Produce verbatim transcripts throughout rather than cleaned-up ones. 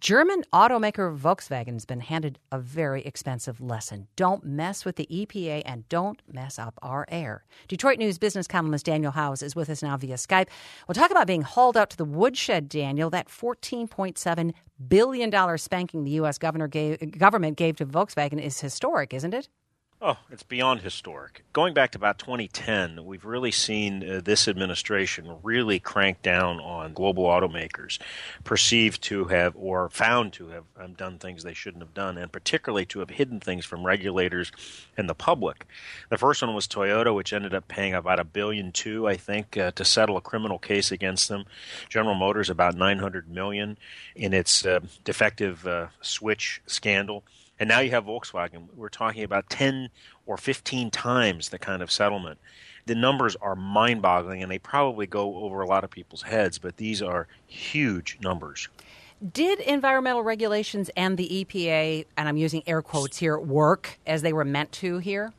German automaker Volkswagen has been handed a very expensive lesson. Don't mess with the E P A and don't mess up our air. Detroit News business columnist Daniel Howes is with us now via Skype. We'll talk about being hauled out to the woodshed, Daniel. That fourteen point seven billion dollars spanking the U S governor gave, government gave to Volkswagen is historic, isn't it? Oh, it's beyond historic. Going back to about twenty ten, we've really seen uh, this administration really crank down on global automakers perceived to have or found to have um, done things they shouldn't have done, and particularly to have hidden things from regulators and the public. The first one was Toyota, which ended up paying about a billion two, I think, uh, to settle a criminal case against them. General Motors about nine hundred million dollars in its uh, defective uh, switch scandal. And now you have Volkswagen. We're talking about ten or fifteen times the kind of settlement. The numbers are mind-boggling, and they probably go over a lot of people's heads, but these are huge numbers. Did environmental regulations and the E P A, and I'm using air quotes here, work as they were meant to here?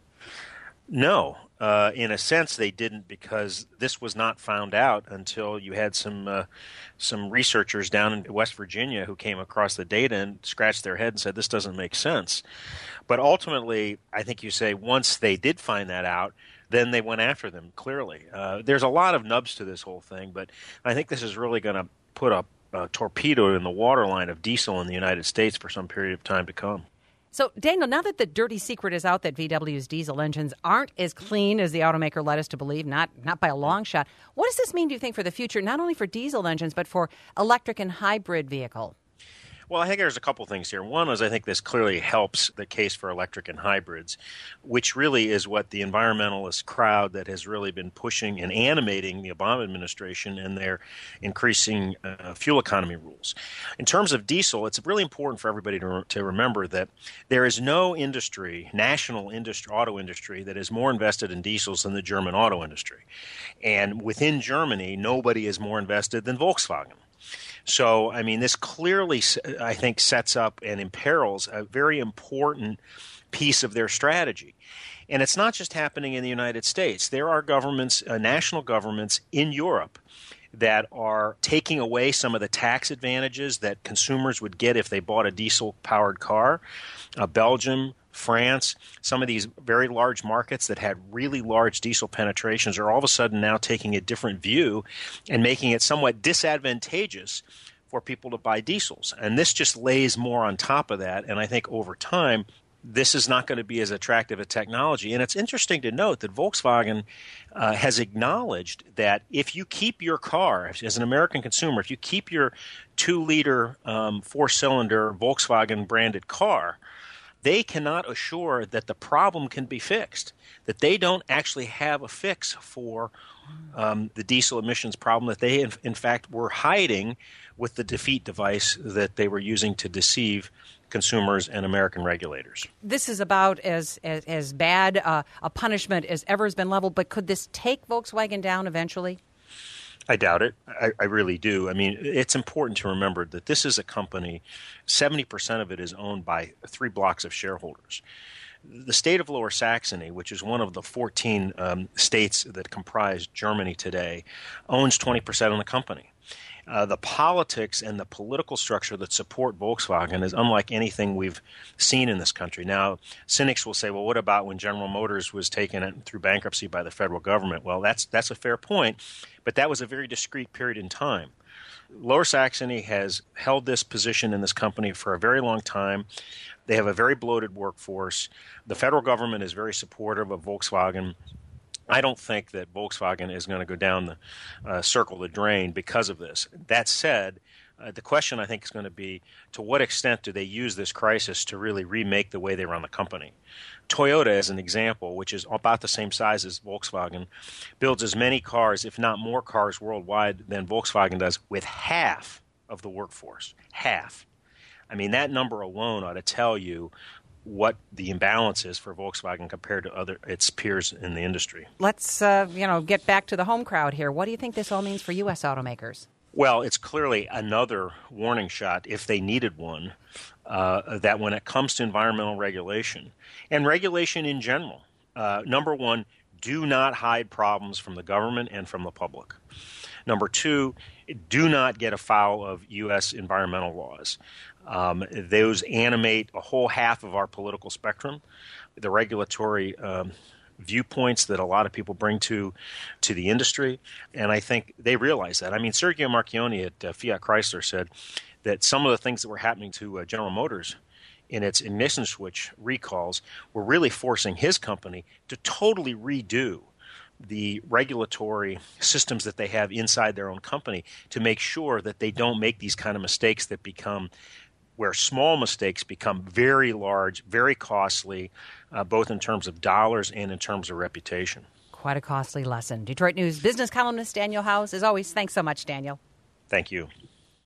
No. Uh, in a sense, they didn't, because this was not found out until you had some uh, some researchers down in West Virginia who came across the data and scratched their head and said, this doesn't make sense. But ultimately, I think you say once they did find that out, then they went after them, clearly. Uh, there's a lot of nubs to this whole thing, but I think this is really going to put a, a torpedo in the waterline of diesel in the United States for some period of time to come. So, Daniel, now that the dirty secret is out that V W's diesel engines aren't as clean as the automaker led us to believe, not not by a long shot, what does this mean, do you think, for the future, not only for diesel engines, but for electric and hybrid vehicle? Well, I think there's a couple things here. One is I think this clearly helps the case for electric and hybrids, which really is what the environmentalist crowd that has really been pushing and animating the Obama administration and their increasing uh, fuel economy rules. In terms of diesel, it's really important for everybody to, re- to remember that there is no industry, national industry, auto industry, that is more invested in diesels than the German auto industry. And within Germany, nobody is more invested than Volkswagen. So, I mean, this clearly, I think, sets up and imperils a very important piece of their strategy. And it's not just happening in the United States. There are governments, uh, national governments in Europe that are taking away some of the tax advantages that consumers would get if they bought a diesel-powered car. Uh, Belgium, France, some of these very large markets that had really large diesel penetrations are all of a sudden now taking a different view and making it somewhat disadvantageous for people to buy diesels. And this just lays more on top of that. And I think over time, this is not going to be as attractive a technology. And it's interesting to note that Volkswagen uh, has acknowledged that if you keep your car, as an American consumer, if you keep your two-liter um, four-cylinder Volkswagen-branded car, they cannot assure that the problem can be fixed, that they don't actually have a fix for um, the diesel emissions problem that they, in, in fact, were hiding with the defeat device that they were using to deceive consumers and American regulators. This is about as as, as bad uh, a punishment as ever has been leveled, but could this take Volkswagen down eventually? I doubt it. I, I really do. I mean, it's important to remember that this is a company, seventy percent of it is owned by three blocks of shareholders. The state of Lower Saxony, which is one of the fourteen um, states that comprise Germany today, owns twenty percent of the company. Uh, the politics and the political structure that support Volkswagen is unlike anything we've seen in this country. Now, cynics will say, well, what about when General Motors was taken through bankruptcy by the federal government? Well, that's that's a fair point, but that was a very discrete period in time. Lower Saxony has held this position in this company for a very long time. They have a very bloated workforce. The federal government is very supportive of Volkswagen. I don't think that Volkswagen is going to go down the uh, circle the drain because of this. That said, uh, the question I think is going to be, to what extent do they use this crisis to really remake the way they run the company? Toyota, as an example, which is about the same size as Volkswagen, builds as many cars, if not more cars worldwide than Volkswagen does, with half of the workforce. Half. I mean, that number alone ought to tell you what the imbalance is for Volkswagen compared to other its peers in the industry. Let's, uh, you know, get back to the home crowd here. What do you think this all means for U S automakers? Well, it's clearly another warning shot, if they needed one, uh, that when it comes to environmental regulation and regulation in general, uh, number one, do not hide problems from the government and from the public. Number two, do not get afoul of U S environmental laws. Um, those animate a whole half of our political spectrum. The regulatory um, viewpoints that a lot of people bring to to the industry, and I think they realize that. I mean, Sergio Marchionne at uh, Fiat Chrysler said that some of the things that were happening to uh, General Motors in its ignition switch recalls were really forcing his company to totally redo the regulatory systems that they have inside their own company to make sure that they don't make these kind of mistakes that become where small mistakes become very large, very costly, uh, both in terms of dollars and in terms of reputation. Quite a costly lesson. Detroit News business columnist Daniel Howes. As always, thanks so much, Daniel. Thank you.